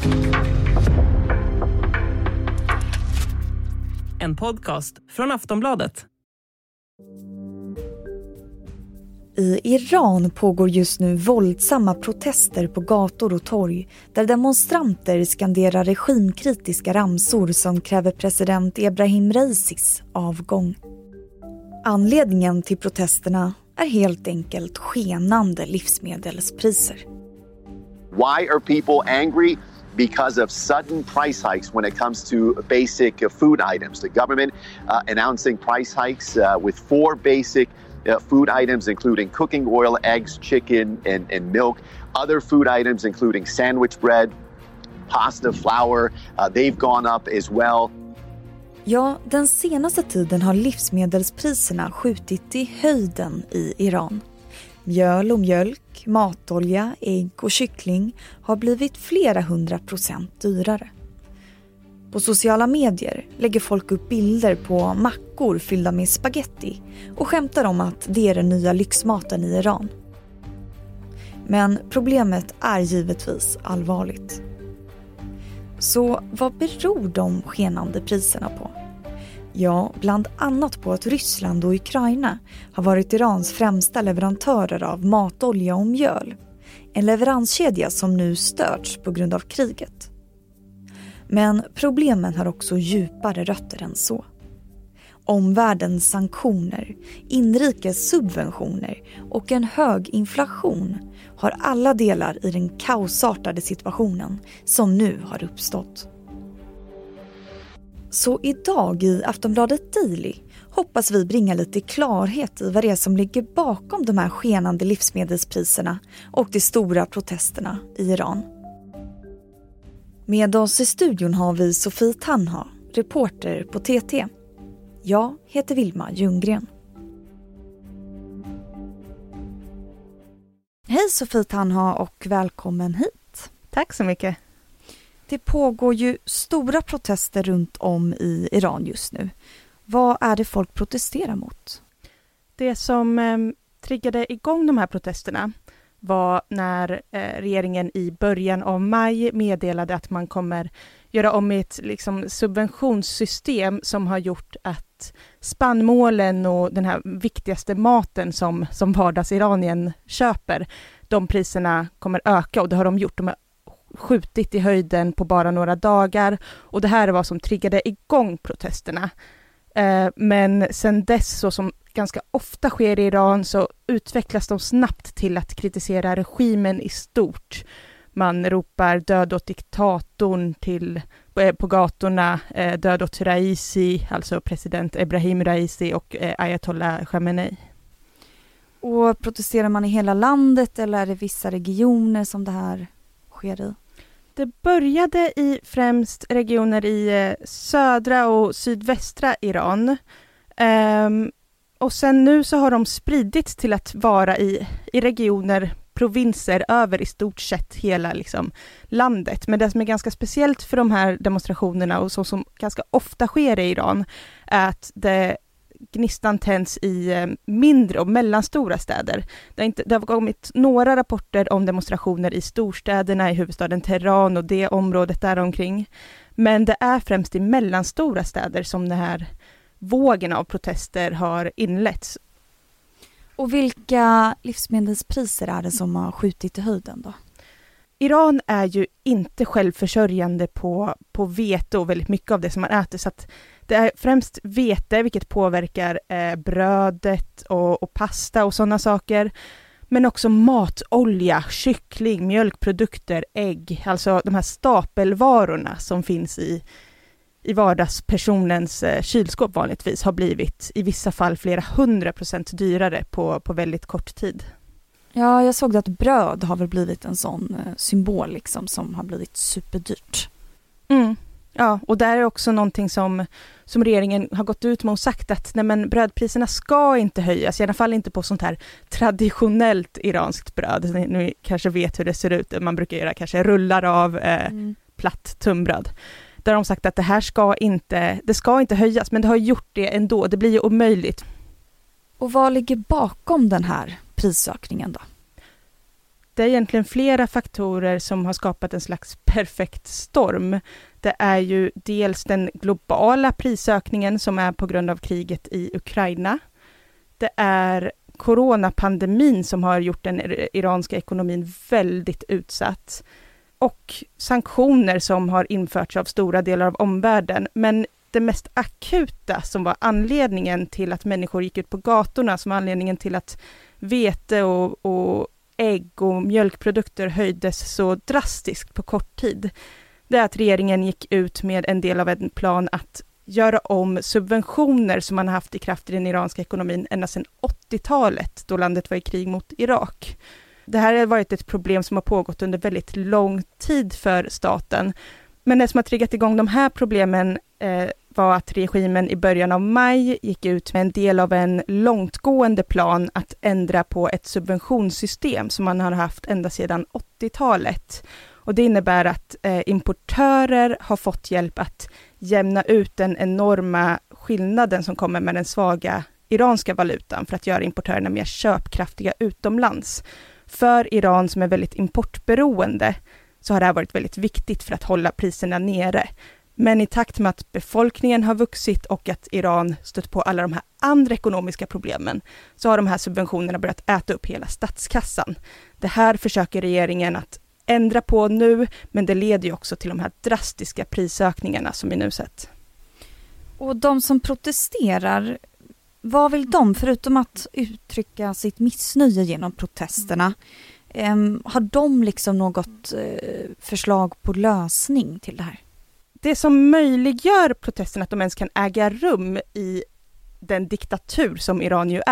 En podcast från Aftonbladet. I Iran pågår just nu våldsamma protester på gator och torg där demonstranter skanderar regimkritiska ramsor som kräver president Ebrahim Raisis avgång. Anledningen till protesterna är helt enkelt skenande livsmedelspriser. Why are people angry? Because of sudden price hikes when it comes to basic food items. The government announcing price hikes with 4 basic food items, including cooking oil, eggs, chicken, and milk. Other food items, including sandwich bread, pasta, flour, they've gone up as well. Ja, den senaste tiden har livsmedelspriserna skjutit i höjden i Iran. Mjöl och mjölk, matolja, ägg och kyckling har blivit flera 100% dyrare. På sociala medier lägger folk upp bilder på mackor fyllda med spaghetti och skämtar om att det är den nya lyxmaten i Iran. Men problemet är givetvis allvarligt. Så vad beror de skenande priserna på? Ja, bland annat på att Ryssland och Ukraina har varit Irans främsta leverantörer av matolja och mjöl. En leveranskedja som nu störts på grund av kriget. Men problemen har också djupare rötter än så. Omvärldens sanktioner, inrikes subventioner och en hög inflation har alla delar i den kaosartade situationen som nu har uppstått. Så idag i Aftonbladet Daily hoppas vi bringa lite klarhet i vad det är som ligger bakom de här skenande livsmedelspriserna och de stora protesterna i Iran. Med oss i studion har vi Sofie Tanha, reporter på TT. Jag heter Vilma Ljunggren. Hej Sofie Tanha och välkommen hit. Tack så mycket. Det pågår ju stora protester runt om i Iran just nu. Vad är det folk protesterar mot? Det som triggade igång de här protesterna var när regeringen i början av maj meddelade att man kommer göra om ett subventionssystem som har gjort att spannmålen och den här viktigaste maten som vardags-Iranien köper, de priserna kommer öka, och det har de gjort. De har skjutit i höjden på bara några dagar, och det här är vad som triggade igång protesterna. Men sen dess, så som ganska ofta sker i Iran, så utvecklas de snabbt till att kritisera regimen i stort. Man ropar död åt diktatorn på gatorna, död åt Raisi, alltså president Ebrahim Raisi, och Ayatollah Khamenei. Och protesterar man i hela landet eller är det vissa regioner som det här sker i? Det började i främst regioner i södra och sydvästra Iran. Och sen nu så har de spridits till att vara i regioner, provinser över i stort sett hela landet. Men det som är ganska speciellt för de här demonstrationerna, och så som ganska ofta sker i Iran, är att gnistan tänds i mindre och mellanstora städer. Det har kommit några rapporter om demonstrationer i storstäderna, i huvudstaden Teheran och det området där omkring. Men det är främst i mellanstora städer som den här vågen av protester har inletts. Och vilka livsmedelspriser är det som har skjutit i höjden då? Iran är ju inte självförsörjande på vete och väldigt mycket av det som man äter, så att det är främst vete, vilket påverkar brödet och pasta och sådana saker. Men också matolja, kyckling, mjölkprodukter, ägg. Alltså de här stapelvarorna som finns i vardagspersonens kylskåp vanligtvis har blivit i vissa fall flera 100% dyrare på väldigt kort tid. Ja, jag såg att bröd har väl blivit en sån symbol som har blivit superdyrt. Mm. Ja, och där är också någonting som regeringen har gått ut med och sagt att brödpriserna ska inte höjas, i alla fall inte på sånt här traditionellt iranskt bröd. Ni kanske vet hur det ser ut, man brukar göra kanske rullar av platt tunnbröd. Där har de sagt att det här ska inte höjas, men det har gjort det ändå, det blir ju omöjligt. Och vad ligger bakom den här prisökningen då? Det är egentligen flera faktorer som har skapat en slags perfekt storm. Det är ju dels den globala prisökningen som är på grund av kriget i Ukraina. Det är coronapandemin som har gjort den iranska ekonomin väldigt utsatt. Och sanktioner som har införts av stora delar av omvärlden. Men det mest akuta som var anledningen till att människor gick ut på gatorna, som var anledningen till att vete och ägg och mjölkprodukter höjdes så drastiskt på kort tid, det är att regeringen gick ut med en del av en plan att göra om subventioner som man har haft i kraft i den iranska ekonomin ända sedan 80-talet, då landet var i krig mot Irak. Det här har varit ett problem som har pågått under väldigt lång tid för staten. Men det som har triggat igång de här problemen var att regimen i början av maj gick ut med en del av en långtgående plan att ändra på ett subventionssystem som man har haft ända sedan 80-talet. Och det innebär att importörer har fått hjälp att jämna ut den enorma skillnaden som kommer med den svaga iranska valutan för att göra importörerna mer köpkraftiga utomlands. För Iran som är väldigt importberoende så har det här varit väldigt viktigt för att hålla priserna nere. Men i takt med att befolkningen har vuxit och att Iran stött på alla de här andra ekonomiska problemen så har de här subventionerna börjat äta upp hela statskassan. Det här försöker regeringen att ändra på nu, men det leder ju också till de här drastiska prisökningarna som vi nu sett. Och de som protesterar, vad vill de förutom att uttrycka sitt missnöje genom protesterna? Har de liksom något förslag på lösning till det här? Det som möjliggör protesterna att de ens kan äga rum i den diktatur som Iran ju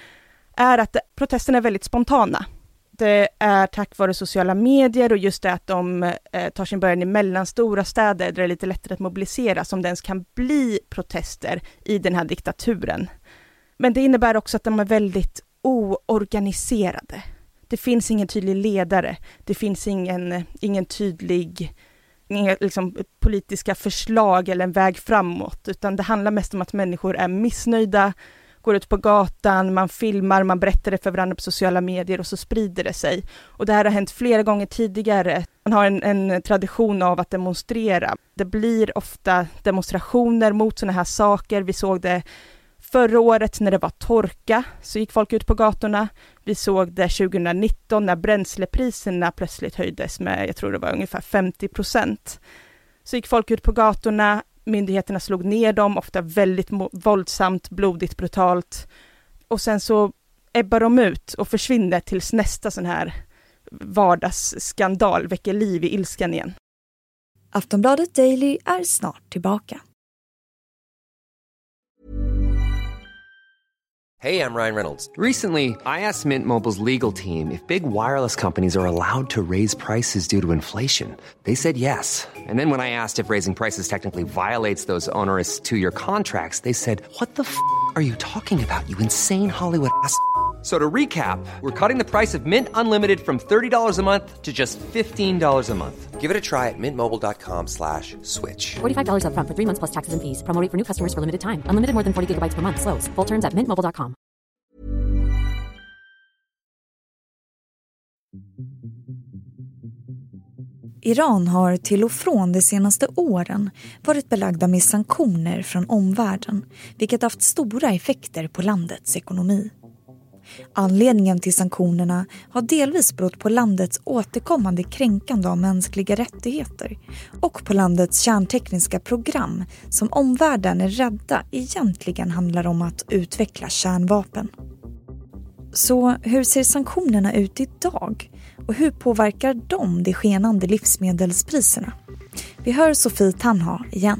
är att protesterna är väldigt spontana. Det är tack vare sociala medier och just det att de tar sin början i mellanstora städer där det är lite lättare att mobilisera som det ens kan bli protester i den här diktaturen. Men det innebär också att de är väldigt oorganiserade. Det finns ingen tydlig ledare, det finns ingen tydlig liksom, politiska förslag eller en väg framåt, utan det handlar mest om att människor är missnöjda, går ut på gatan, man filmar, man berättar det för varandra på sociala medier och så sprider det sig. Och det här har hänt flera gånger tidigare. Man har en tradition av att demonstrera. Det blir ofta demonstrationer mot sådana här saker. Vi såg det förra året när det var torka så gick folk ut på gatorna. Vi såg det 2019 när bränslepriserna plötsligt höjdes med, jag tror det var ungefär 50%. Så gick folk ut på gatorna, myndigheterna slog ner dem, ofta väldigt våldsamt, blodigt, brutalt. Och sen så ebbar de ut och försvinner tills nästa sån här vardagsskandal väcker liv i ilskan igen. Aftonbladet Daily är snart tillbaka. Hey, I'm Ryan Reynolds. Recently, I asked Mint Mobile's legal team if big wireless companies are allowed to raise prices due to inflation. They said yes. And then when I asked if raising prices technically violates those onerous two-year contracts, they said, "What the f*** are you talking about, you insane Hollywood ass?" So to recap, we're cutting the price of Mint Unlimited from $30 a month to just $15 a month. Give it a try at mintmobile.com/switch. $45 up front for 3 months plus taxes and fees. Promo rate for new customers for limited time. Unlimited more than 40 gigabytes per month. Slows full terms at mintmobile.com. Iran har till och från de senaste åren varit belagda med sanktioner från omvärlden, vilket haft stora effekter på landets ekonomi. Anledningen till sanktionerna har delvis berott på landets återkommande kränkande av mänskliga rättigheter och på landets kärntekniska program som omvärlden är rädda egentligen handlar om att utveckla kärnvapen. Så hur ser sanktionerna ut idag och hur påverkar de skenande livsmedelspriserna? Vi hör Sofie Tanha igen.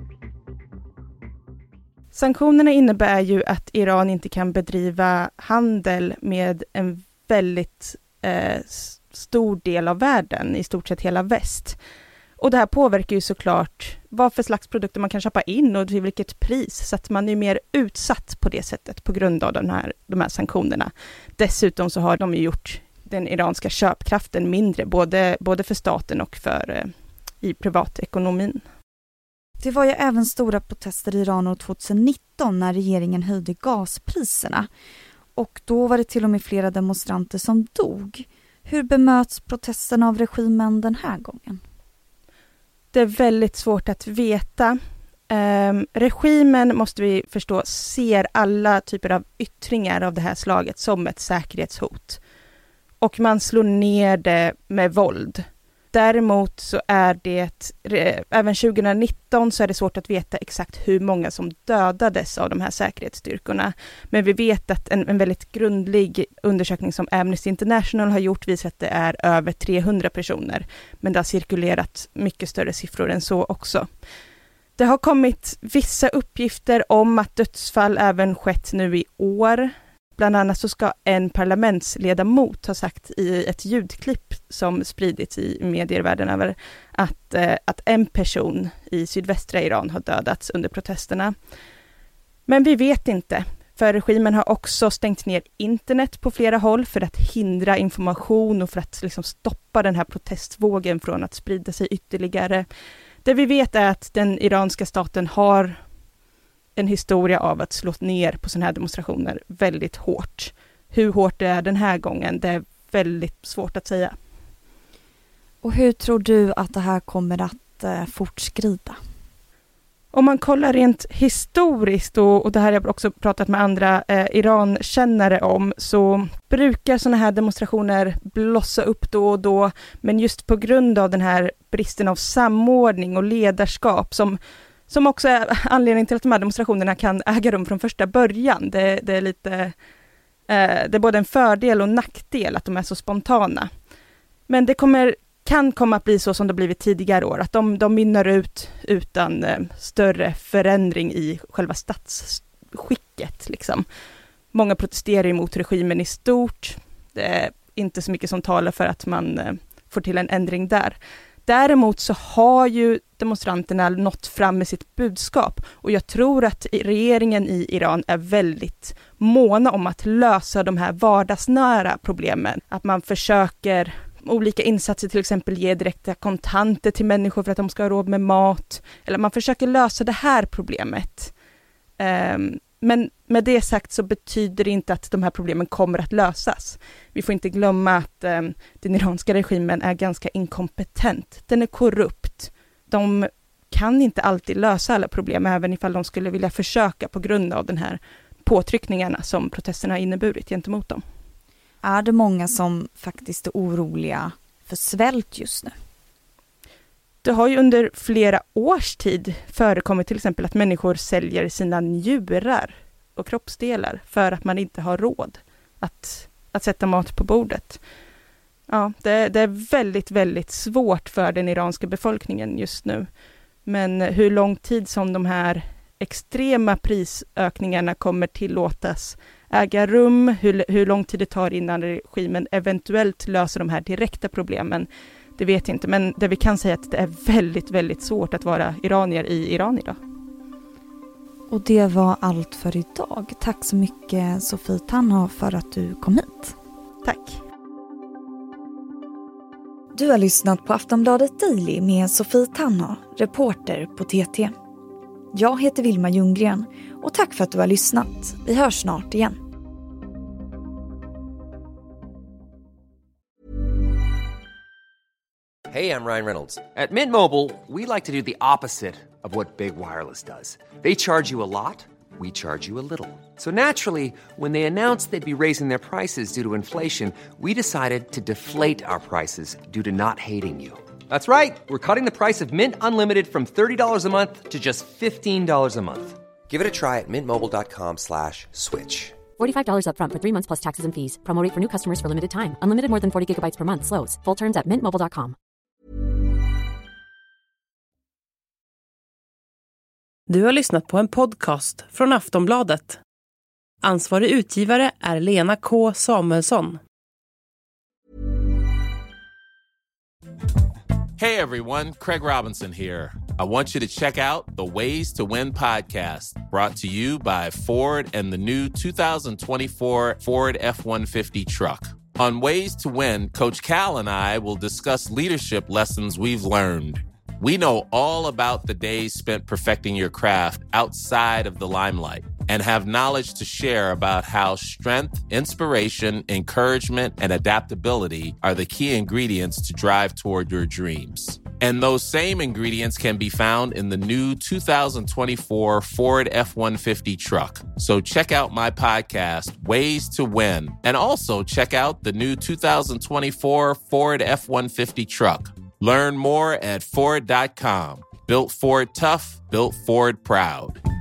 Sanktionerna innebär ju att Iran inte kan bedriva handel med en väldigt stor del av världen, i stort sett hela väst. Och det här påverkar ju såklart vad för slags produkter man kan köpa in och till vilket pris, så att man är mer utsatt på det sättet på grund av de här sanktionerna. Dessutom så har de ju gjort den iranska köpkraften mindre, både för staten och i privatekonomin. Det var ju även stora protester i Iran år 2019 när regeringen höjde gaspriserna. Och då var det till och med flera demonstranter som dog. Hur bemöts protesterna av regimen den här gången? Det är väldigt svårt att veta. Regimen, måste vi förstå, ser alla typer av yttringar av det här slaget som ett säkerhetshot. Och man slår ner det med våld. Däremot så är det, även 2019 så är det svårt att veta exakt hur många som dödades av de här säkerhetsstyrkorna. Men vi vet att en väldigt grundlig undersökning som Amnesty International har gjort visar att det är över 300 personer. Men det har cirkulerat mycket större siffror än så också. Det har kommit vissa uppgifter om att dödsfall även skett nu i år. Bland annat så ska en parlamentsledamot ha sagt i ett ljudklipp som spridits i medier världen över att en person i sydvästra Iran har dödats under protesterna. Men vi vet inte, för regimen har också stängt ner internet på flera håll för att hindra information och för att liksom stoppa den här protestvågen från att sprida sig ytterligare. Det vi vet är att den iranska staten har en historia av att slå ner på sådana här demonstrationer väldigt hårt. Hur hårt det är den här gången, det är väldigt svårt att säga. Och hur tror du att det här kommer att fortskrida? Om man kollar rent historiskt, och det här har jag också pratat med andra Iran-kännare om, så brukar sådana här demonstrationer blossa upp då och då, men just på grund av den här bristen av samordning och ledarskap som också är anledningen till att de här demonstrationerna kan äga rum från första början. Det är lite, det är både en fördel och nackdel att de är så spontana. Men det kan komma att bli så som det blivit tidigare år, att de mynnar ut utan större förändring i själva statsskicket. Liksom. Många protesterar emot regimen i stort. Det är inte så mycket som talar för att man får till en ändring där. Däremot så har ju demonstranterna nått fram med sitt budskap, och jag tror att regeringen i Iran är väldigt måna om att lösa de här vardagsnära problemen. Att man försöker olika insatser, till exempel ge direkta kontanter till människor för att de ska ha råd med mat, eller man försöker lösa det här problemet. Men med det sagt så betyder det inte att de här problemen kommer att lösas. Vi får inte glömma att den iranska regimen är ganska inkompetent. Den är korrupt. De kan inte alltid lösa alla problem, även ifall de skulle vilja försöka, på grund av den här påtryckningarna som protesterna har inneburit gentemot dem. Är det många som faktiskt är oroliga för svält just nu? Det har ju under flera års tid förekommit till exempel att människor säljer sina njurar och kroppsdelar för att man inte har råd att sätta mat på bordet. Ja, det är väldigt, väldigt svårt för den iranska befolkningen just nu. Men hur lång tid som de här extrema prisökningarna kommer tillåtas äga rum, hur lång tid det tar innan regimen eventuellt löser de här direkta problemen, det vet jag inte. Men det vi kan säga är att det är väldigt, väldigt svårt att vara iranier i Iran idag. Och det var allt för idag. Tack så mycket Sofie Tanha för att du kom hit. Tack. Du har lyssnat på Aftonbladet Daily med Sofie Tanha, reporter på TT. Jag heter Vilma Ljunggren och tack för att du har lyssnat. Vi hörs snart igen. Hey, I'm Ryan Reynolds. At Mint Mobile, we like to do the opposite of what Big Wireless does. They charge you a lot, we charge you a little. So naturally, when they announced they'd be raising their prices due to inflation, we decided to deflate our prices due to not hating you. That's right. We're cutting the price of Mint Unlimited from $30 a month to just $15 a month. Give it a try at mintmobile.com/switch. $45 up front for 3 months plus taxes and fees. Promo rate for new customers for limited time. Unlimited more than 40 gigabytes per month. Slows full terms at mintmobile.com. Du har lyssnat på en podcast från Aftonbladet. Ansvarig utgivare är Lena K. Samuelsson. Hey everyone, Craig Robinson here. I want you to check out the Ways to Win podcast, brought to you by Ford and the new 2024 Ford F-150 truck. On Ways to Win, Coach Cal and I will discuss leadership lessons we've learned. We know all about the days spent perfecting your craft outside of the limelight. and have knowledge to share about how strength, inspiration, encouragement, and adaptability are the key ingredients to drive toward your dreams. And those same ingredients can be found in the new 2024 Ford F-150 truck. So check out my podcast, Ways to Win, and also check out the new 2024 Ford F-150 truck. Learn more at Ford.com. Built Ford tough, built Ford proud.